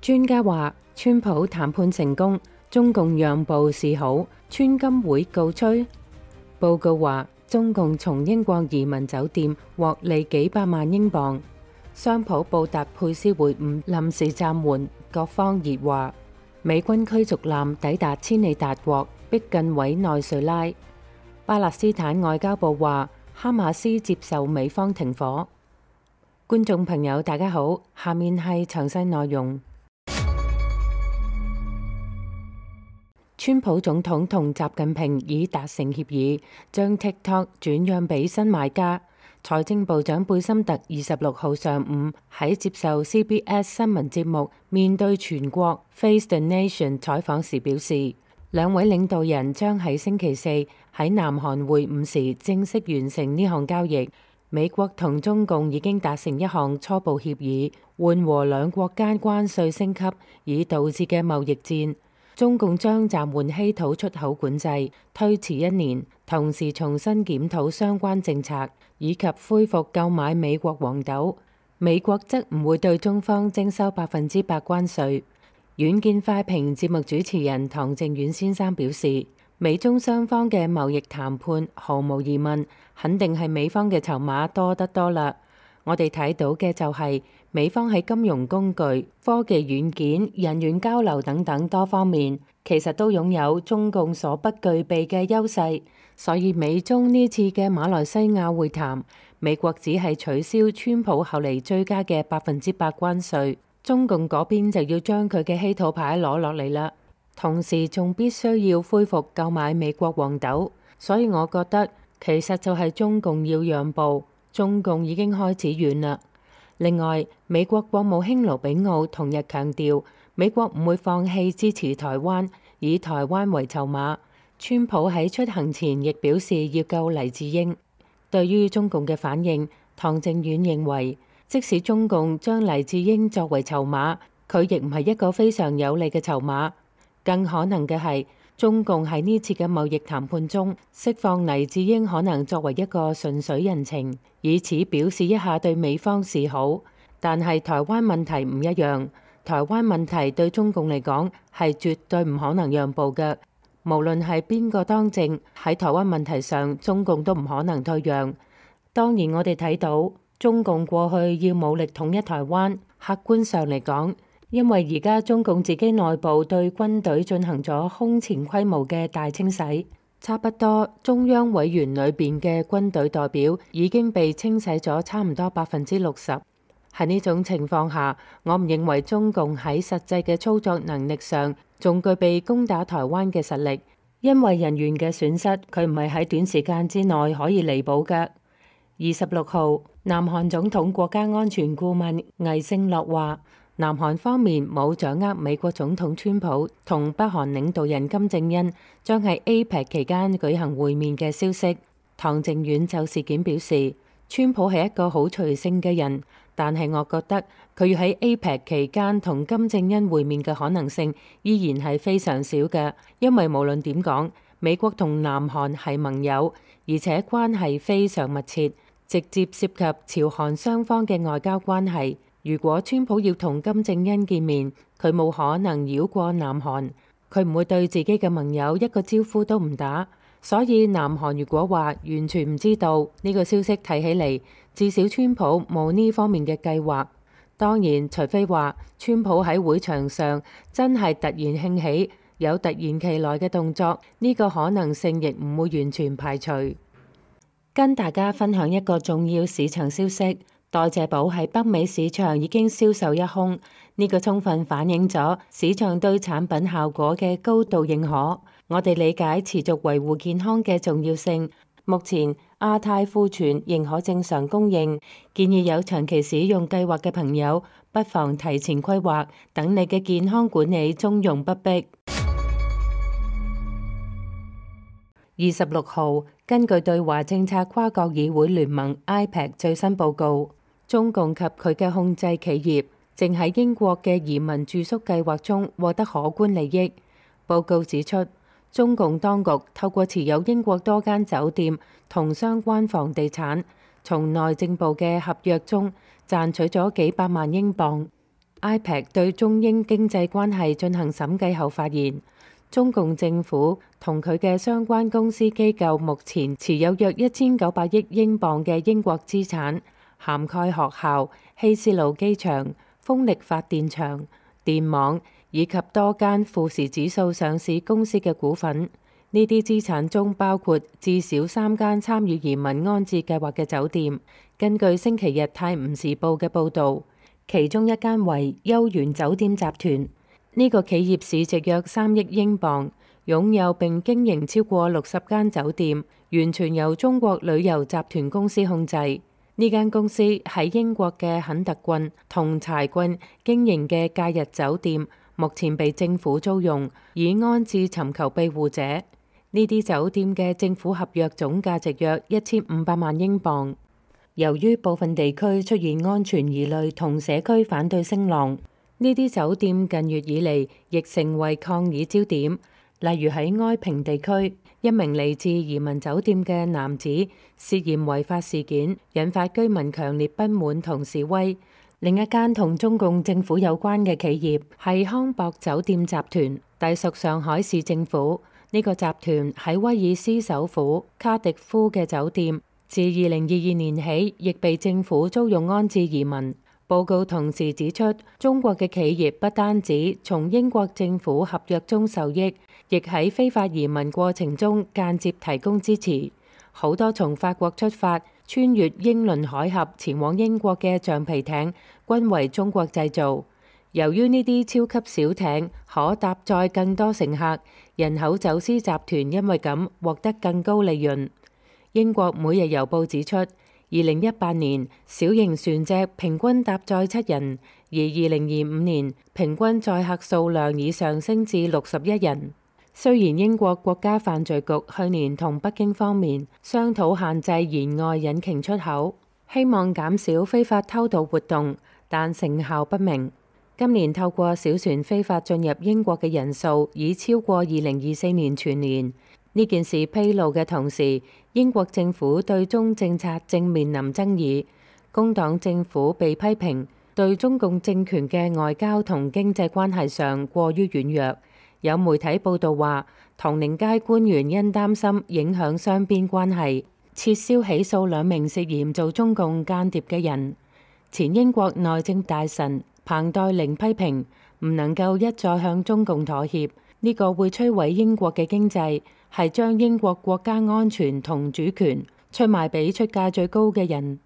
專家話，川普談判成功，中共讓步是好，川金會告吹。報告話，中共從英國移民酒店獲利幾百萬英鎊。商普布達佩斯會晤臨時暫緩，各方熱話。美軍驅逐艦抵達千里達國，逼近委內瑞拉。巴勒斯坦外交部話，哈馬斯接受美方停火。觀眾朋友大家好，下面係詳細內容。川普總統同習近平已達成協議，將 TikTok 轉讓俾新買家。財政部長貝森特26號上午喺接受 CBS 新聞節目面對全國 Face the Nation 採訪時表示，兩位領導人將喺星期四喺南韓會晤時正式完成呢項交易。美國同中共已經達成一項初步協議，緩和兩國間關稅升級已導致嘅貿易戰。中共將暫緩稀土出口管制，推遲1年，同時重新檢討相關政策，以及恢復購買美國黃豆。美國則唔會對中方徵收100%關稅。遠見快評節目主持人唐靖遠先生表示，美中雙方嘅貿易談判毫無疑問，肯定係美方嘅籌碼多得多啦。我哋睇到嘅就係美方喺金融工具、科技軟件、人員交流等等多方面，其實都擁有中共所不具備嘅優勢。所以美中呢次嘅馬來西亞會談，美國只係取消川普後嚟追加嘅100%關稅，中共嗰邊就要將佢嘅稀土牌攞落嚟啦。同時仲必須要恢復購買美國黃豆，所以我覺得其實就係中共要讓步。中共已經開始軟啦。另外，美國國務卿盧比奧同日強調，美國唔會放棄支持台灣，以台灣為籌碼。川普喺出行前亦表示要救黎智英。對於中共嘅反應，唐靖遠認為，即使中共將黎智英作為籌碼，佢亦唔係一個非常有利嘅籌碼。更可能嘅係，中共喺呢次嘅貿易談判中釋放黎智英，可能作為一個順水人情，以此表示一下對美方示好。但係台灣問題唔一樣，台灣問題對中共嚟講係絕對唔可能讓步嘅。無論係邊個當政，喺台灣問題上，中共都唔可能退讓。當然，我哋睇到中共過去要武力統一台灣，客觀上嚟講，因為而家中共自己內部對軍隊進行咗空前規模嘅大清洗，差不多中央委員裏邊嘅軍隊代表已經被清洗咗差唔多60%。喺呢種情況下，我唔認為中共喺實際嘅操作能力上仲具備攻打台灣嘅實力，因為人員嘅損失佢唔係喺短時間之內可以彌補㗎。26號，南韓總統國家安全顧問魏聖樂話，南韓方面冇掌握美國總統川普同北韓領導人金正恩將喺 APEC 期間舉行會面嘅消息。唐靖遠就事件表示，川普係一個好隨性嘅人，但係我覺得佢要喺 APEC 期間同金正恩會面嘅可能性依然係非常少嘅，因為無論點講，美國同南韓係盟友，而且關係非常密切，直接涉及朝韓雙方嘅外交關係。如果川普要同金正恩見面，佢冇可能繞過南韓，佢唔會對自己嘅盟友一個招呼都唔打。所以南韓如果話完全唔知道呢個消息，睇起嚟至少川普冇呢方面嘅計劃。當然，除非話川普喺會場上真係突然興起，有突然其來嘅動作，呢個可能性亦唔會完全排除。跟大家分享一個重要市場消息。代謝寶喺北美市場已經銷售一空，呢個充分反映咗市場對產品效果嘅高度認可。我哋理解持續維護健康嘅重要性。目前亞太庫存仍可正常供應，建議有長期使用計劃嘅朋友不妨提前規劃，等你嘅健康管理從容不迫。26號，根據對華政策跨國議會聯盟 IPEC 最新報告，中共及佢嘅控制企業正喺英國嘅移民住宿計劃中獲得可觀利益。報告指出，中共當局透過持有英國多間酒店同相關房地產，從內政部嘅合約中賺取咗幾百萬英鎊。 IPEC 對中英經濟關係進行審計後發現，中共政府同佢嘅相關公司機構目前持有約1900億英鎊嘅英國資產，涵蓋學校、希斯路機場、風力發電場、電網以及多間富時指數上市公司嘅股份。呢啲資產中包括至少3間參與移民安置計劃嘅酒店。根據星期日《泰晤士報》嘅報導，其中一間為優園酒店集團。呢個企業市值約3億英鎊，擁有並經營超過60間酒店，完全由中國旅遊集團公司控制。呢間公司喺英國嘅肯特郡同柴郡經營嘅假日酒店，目前被政府租用，以安置尋求庇護者。呢啲酒店嘅政府合約總價值約1500萬英鎊。由於部分地區出現安全疑慮同社區反對聲浪，呢啲酒店近月以嚟亦成為抗議焦點。例如喺哀平地區，一名嚟自移民酒店嘅男子涉嫌違法事件，引發居民強烈不滿同示威。另一間同中共政府有關嘅企業係康博酒店集團，隸屬上海市政府。呢個集團喺威爾斯首府卡迪夫嘅酒店，自2022年起亦被政府租用安置移民。報告同時指出，中國嘅企業不單止從英國政府合約中受益，亦喺非法移民過程中間接提供支持。好多從法國出發穿越英倫海峽前往英國嘅橡皮艇均為中國製造。由於呢啲超級小艇可搭載更多乘客，人口走私集團因為咁獲得更高利潤。英國每日郵報指出，2018年小型船隻平均搭載7人，而2025年平均載客數量已上升至61人。雖然英國國家犯罪局去年同北京方面商討限制舷外引擎出口，希望減少非法偷渡活動，但成效不明。今年透過小船非法進入英國嘅人數已超過2024年全年。呢件事披露嘅同時，英國政府對中政策正面臨爭議。工黨政府被批評對中共政權嘅外交同經濟關係上過於軟弱。有媒體報道話，唐寧街官員因擔心影響雙邊關係，撤銷起訴2名涉嫌做中共間諜嘅人。前英國內政大臣彭黛玲批評唔能夠一再向中共妥協，呢個會摧毀英國嘅經濟，係將英國國家安全同主權出賣俾出價最高嘅人。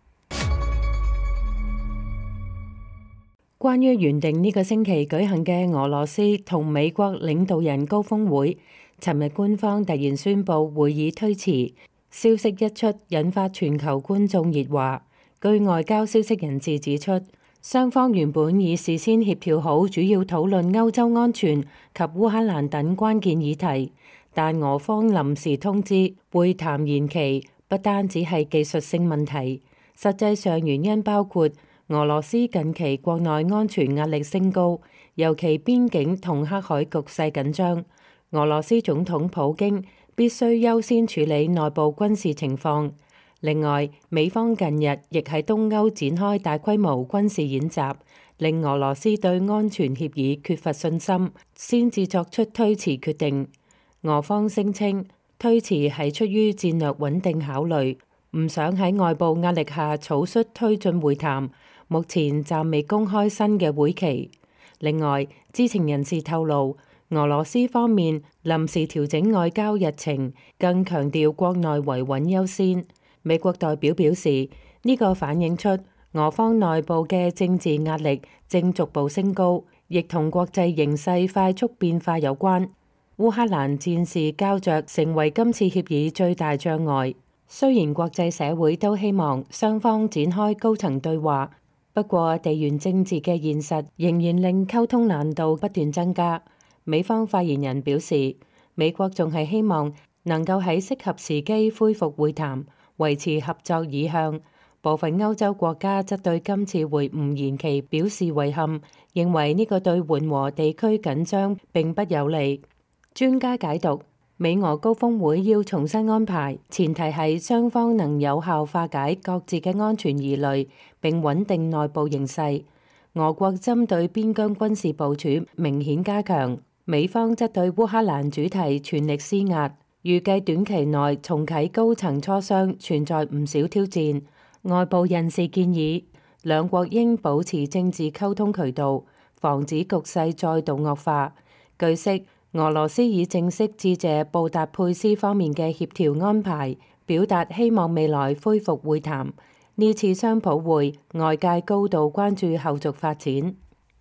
關於原定呢個星期舉行嘅俄羅斯同美國領導人高峰會，尋日官方突然宣布會議推遲，消息一出引發全球觀眾熱話。據外交消息人士指出，雙方原本已事先協調好主要討論歐洲安全及烏克蘭等關鍵議題，但俄方臨時通知會談延期，不單只係技術性問題，實際上原因包括俄羅斯近期國內安全壓力升高，尤其邊境同黑海局勢緊張，俄羅斯總統普京必須優先處理內部軍事情況。另外，美方近日亦喺東歐展開大規模軍事演習，令俄羅斯對安全協議缺乏信心，先至作出推遲決定。俄方聲稱推遲係出於戰略穩定考慮，唔想喺外部壓力下草率推進會談，目前暫未公開新嘅會期。另外，知情人士透露，俄羅斯方面臨時調整外交日程，更強調國內維穩優先。美國代表表示，呢個反映出俄方內部嘅政治壓力正逐步升高，亦同國際形勢快速變化有關。烏克蘭戰事膠着成為今次協議最大障礙。雖然國際社會都希望雙方展開高層對話，不過地緣政治嘅現實仍然令溝通難度不斷增加。美方發言人表示，美國仲係希望能夠喺適合時機恢復會談，維持合作意向。部分歐洲國家則對今次會晤延期表示遺憾，認為呢個對緩和地區緊張並不有利。專家解讀，美俄高峰會要重新安排，前提係雙方能有效化解各自嘅安全疑慮，並穩定內部形勢。 俄國針對邊疆軍事部署明顯加強，美方則對烏克蘭主題全力施壓，預計短期內重啟高層磋商存在唔少挑戰。外部人士建議，兩國應保持政治溝通渠道，防止局勢再度惡化。據悉，俄羅斯已正式致謝布達佩斯方面嘅協調安排，表達希望未來恢復會談。呢次雙普會，外界高度關注後續發展。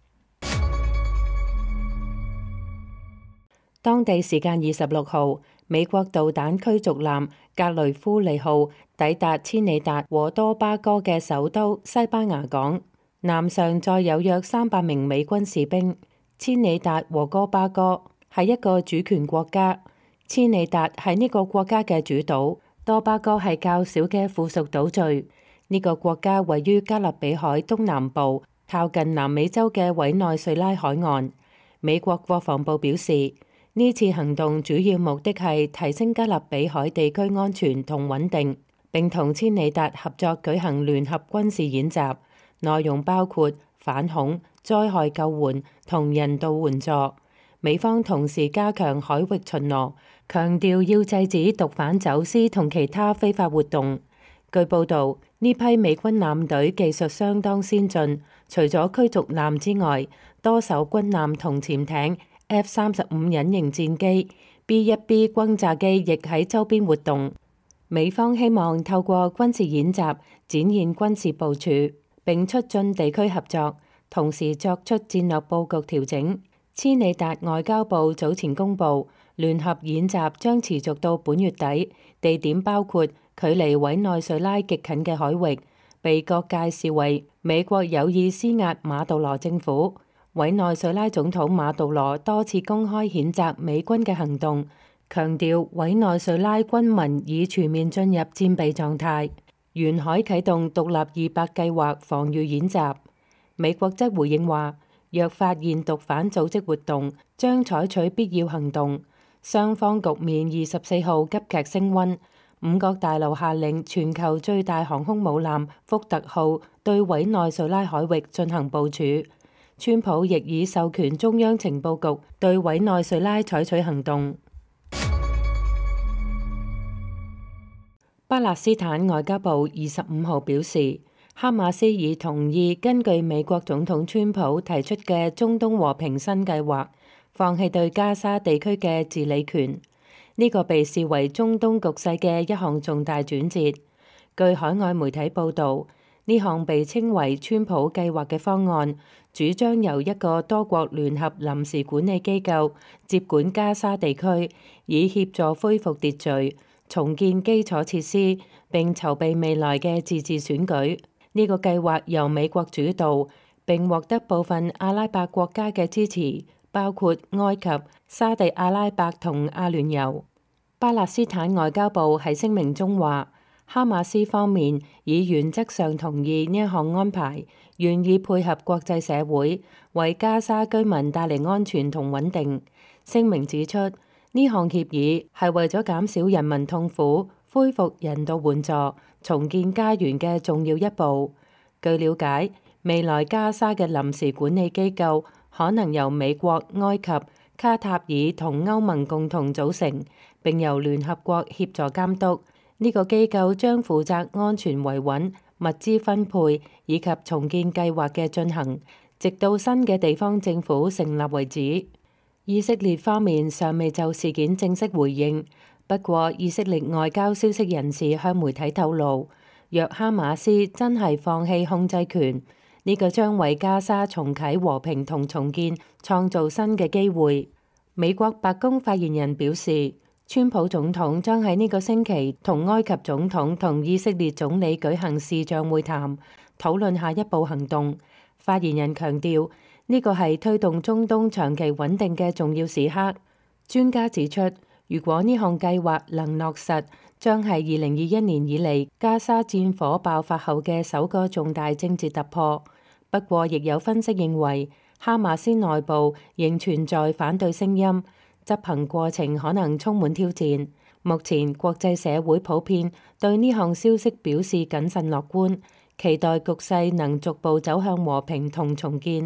當地時間26號，美國導彈驅逐艦格雷夫利號抵達千里達和多巴哥嘅首都西班牙港，艦上載有約300名美軍士兵。千里達和多巴哥係一個主權國家，千里達係呢個國家嘅主島，多巴哥係較小嘅附屬島嶼。呢個國家位於加勒比海東南部，靠近南美洲嘅委內瑞拉海岸。美國國防部表示，呢次行動主要目的係提升加勒比海地區安全同穩定，並同千里達合作舉行聯合軍事演習，內容包括反恐、災害救援同人道援助。美方同時加強海域巡邏，強調要制止毒販走私同其他非法活動。據報導，呢批美軍艦隊技術相當先進，除咗驅逐艦之外，多艘軍艦同潛艇、F-35隱形戰機、B-1B 轟炸機亦喺周邊活動。美方希望透過軍事演習展現軍事部署，並促進地區合作，同時作出戰略佈局調整。千里達外交部早前公布，聯合演習將持續到本月底，地點包括距離委內瑞拉極近嘅海域，被各界視為美國有意施壓馬杜羅政府。委內瑞拉總統馬杜羅多次公開譴責美軍嘅行動，強調委內瑞拉軍民已全面進入戰備狀態，沿海啟動獨立200計劃防禦演習。美國則回應話，若發現毒販組織活動，將採取必要行動。雙方局面24號急劇升溫，五角大樓下令全球最大航空母艦福特號對委內瑞拉海域進行部署。川普亦已授權中央情報局對委內瑞拉採取行動。巴勒斯坦外交部25號表示，哈馬斯已同意根據美國總統川普提出嘅中東和平新計劃，放棄對加沙地區嘅治理權。呢個被視為中東局勢嘅一項重大轉折。據海外媒體報導，呢項被稱為川普計劃嘅方案，主張由一個多國聯合臨時管理機構接管加沙地區，以協助恢復秩序、重建基礎設施，並籌備未來嘅自治選舉。呢個計劃由美國主導，並獲得部分阿拉伯國家嘅支持，包括埃及、沙地阿拉伯同阿聯酋。巴勒斯坦外交部喺聲明中話，哈馬斯方面已原則上同意呢一項安排，願意配合國際社會，為加沙居民帶嚟安全同穩定。聲明指出，呢項協議係為咗減少人民痛苦、恢復人道援助、重建家園嘅重要一步。據了解，未來加沙嘅臨時管理機構可能由美國、埃及、卡塔爾同歐盟共同組成，並由聯合國協助監督。呢個機構將負責安全維穩、物資分配以及重建計劃嘅進行，直到新嘅地方政府成立為止。以色列方面尚未就事件正式回應，不過以色列外交消息人士向媒體透露，若哈馬斯真係放棄控制權，呢個將為加沙重啟和平同重建創造新嘅機會。美國白宮發言人表示，川普總統將喺呢個星期同埃及總統同以色列總理舉行視像會談，討論下一步行動。發言人強調，呢個係推動中東長期穩定嘅重要時刻。專家指出，如果呢項計劃能落實，將係2021年以嚟加沙戰火爆發後嘅首個重大政治突破。不過，亦有分析認為，哈馬斯內部仍存在反對聲音，執行過程可能充滿挑戰。目前國際社會普遍對呢項消息表示謹慎樂觀， 期待局勢能逐步走向和平同重建。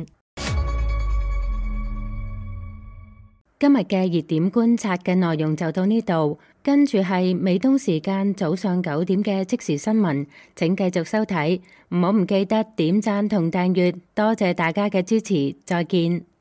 今日嘅熱點觀察嘅內容就到呢度，跟住係美東時間早上9點嘅即時新聞，請繼續收睇，唔好唔記得點讚同訂閱，多謝大家嘅支持，再見。